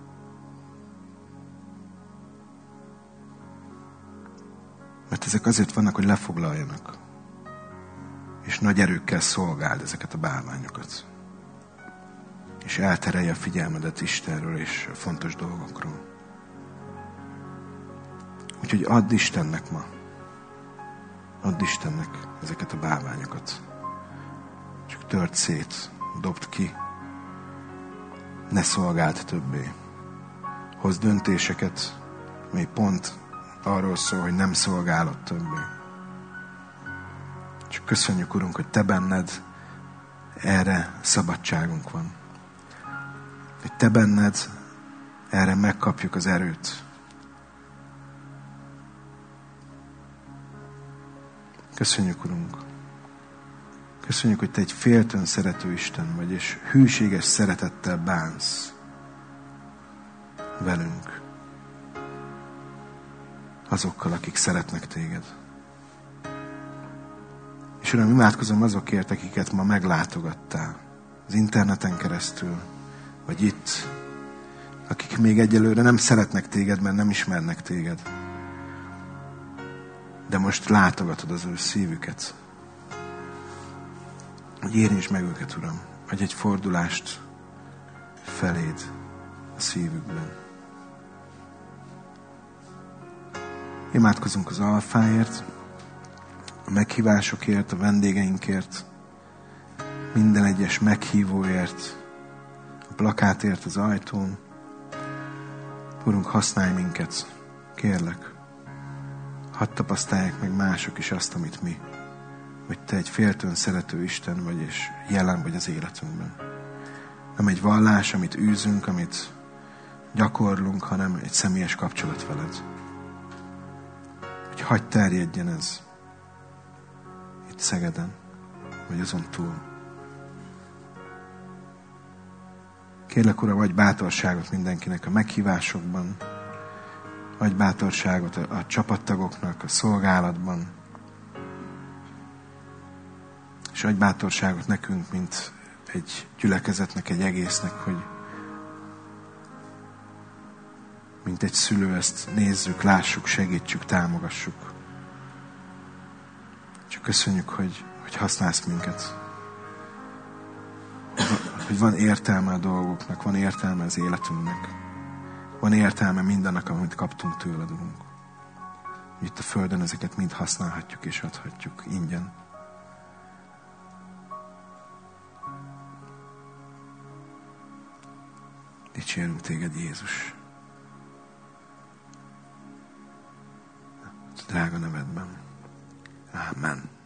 Mert ezek azért vannak, hogy lefoglaljanak. És nagy erőkkel szolgáld ezeket a bálványokat. És elterelje a figyelmedet Istenről és a fontos dolgokról. Úgyhogy add Istennek ma. Add Istennek ezeket a bálványokat. Csak tört szét, dobd ki. Ne szolgáld többé. Hozz döntéseket, mely pont arról szól, hogy nem szolgálod többé. Csak köszönjük, Urunk, hogy Te benned erre szabadságunk van. Hogy Te benned erre megkapjuk az erőt. Köszönjük, Urunk. Köszönjük, hogy Te egy féltőn szerető Isten vagy, és hűséges szeretettel bánsz velünk. Azokkal, akik szeretnek Téged. És Uram, imádkozom azokért, akiket ma meglátogattál. Az interneten keresztül, vagy itt. Akik még egyelőre nem szeretnek Téged, mert nem ismernek Téged. De most látogatod az ő szívüket. Hogy érintsd meg őket, Uram. Adj egy fordulást feléd a szívükben. Imádkozunk az alfáért, a meghívásokért, a vendégeinkért, minden egyes meghívóért, a plakátért az ajtón. Urunk, használj minket, kérlek. Hadd tapasztalják meg mások is azt, amit mi. Hogy Te egy féltőn szerető Isten vagy, és jelen vagy az életünkben. Nem egy vallás, amit űzünk, amit gyakorlunk, hanem egy személyes kapcsolat veled. Hogy hadd terjedjen ez itt Szegeden, vagy azon túl. Kérlek, Uram, adj bátorságot mindenkinek a meghívásokban, adj bátorságot a csapattagoknak a szolgálatban, és adj bátorságot nekünk, mint egy gyülekezetnek, egy egésznek, hogy mint egy szülő ezt nézzük, lássuk, segítsük, támogassuk. Csak köszönjük, hogy használsz minket. Hogy van értelme a dolgoknak, van értelme az életünknek. Van értelme mindannak, amit kaptunk tőled, Urunk. Itt a Földön ezeket mind használhatjuk és adhatjuk ingyen. Dicsérünk Téged, Jézus. Drága nevedben. Amen.